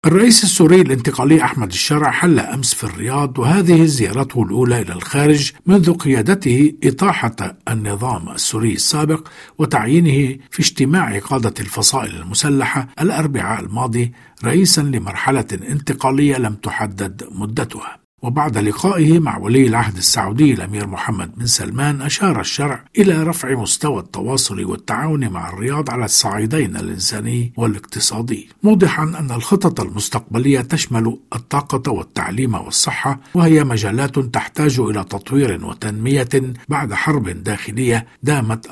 الرئيس السوري الانتقالي أحمد الشرع حل أمس في الرياض، وهذه زيارته الأولى إلى الخارج منذ قيادته إطاحة النظام السوري السابق وتعيينه في اجتماع قادة الفصائل المسلحة الأربعاء الماضي رئيسا لمرحلة انتقالية لم تحدد مدتها. وبعد لقائه مع ولي العهد السعودي الأمير محمد بن سلمان، أشار الشرع إلى رفع مستوى التواصل والتعاون مع الرياض على الصعيدين الإنساني والاقتصادي، موضحا أن الخطط المستقبلية تشمل الطاقة والتعليم والصحة، وهي مجالات تحتاج إلى تطوير وتنمية بعد حرب داخلية دامت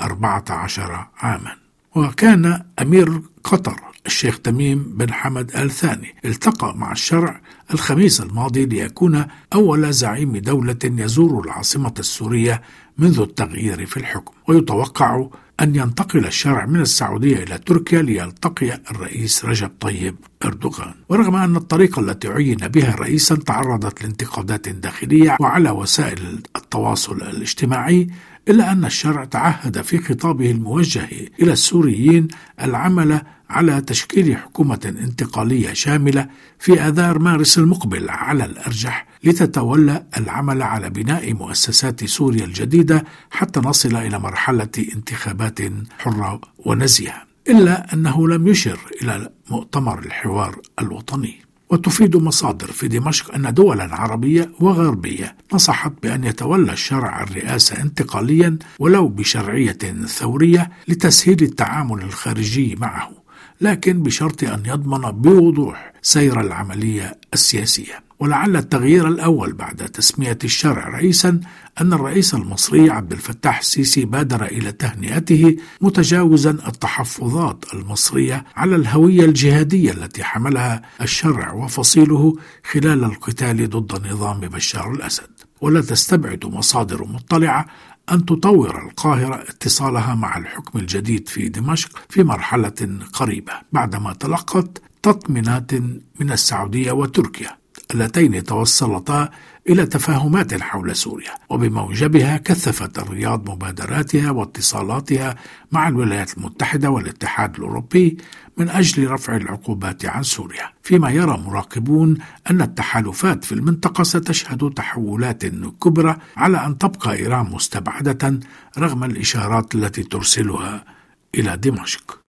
14 عاما. وكان أمير قطر الشيخ تميم بن حمد آل ثاني التقى مع الشرع الخميس الماضي ليكون أول زعيم دولة يزور العاصمة السورية منذ التغيير في الحكم، ويتوقع أن ينتقل الشرع من السعودية إلى تركيا ليلتقي الرئيس رجب طيب أردوغان. ورغم أن الطريقة التي عين بها رئيسا تعرضت لانتقادات داخلية وعلى وسائل التواصل الاجتماعي، إلا أن الشرع تعهد في خطابه الموجه إلى السوريين العمل على تشكيل حكومة انتقالية شاملة في آذار مارس المقبل على الأرجح، لتتولى العمل على بناء مؤسسات سوريا الجديدة حتى نصل إلى مرحلة انتخابات حرة ونزيهة. إلا أنه لم يشر إلى مؤتمر الحوار الوطني. وتفيد مصادر في دمشق أن دولا عربية وغربية نصحت بأن يتولى الشرع الرئاسة انتقاليا ولو بشرعية ثورية لتسهيل التعامل الخارجي معه، لكن بشرط أن يضمن بوضوح سير العملية السياسية. ولعل التغيير الأول بعد تسمية الشرع رئيسا أن الرئيس المصري عبد الفتاح السيسي بادر إلى تهنئته، متجاوزا التحفظات المصرية على الهوية الجهادية التي حملها الشرع وفصيله خلال القتال ضد نظام بشار الأسد. ولا تستبعد مصادر مطلعة أن تطور القاهرة اتصالها مع الحكم الجديد في دمشق في مرحلة قريبة، بعدما تلقت تطمينات من السعودية وتركيا اللتين توصلتا إلى تفاهمات حول سوريا، وبموجبها كثفت الرياض مبادراتها واتصالاتها مع الولايات المتحدة والاتحاد الأوروبي من أجل رفع العقوبات عن سوريا، فيما يرى مراقبون أن التحالفات في المنطقة ستشهد تحولات كبرى على أن تبقى إيران مستبعدة رغم الإشارات التي ترسلها إلى دمشق.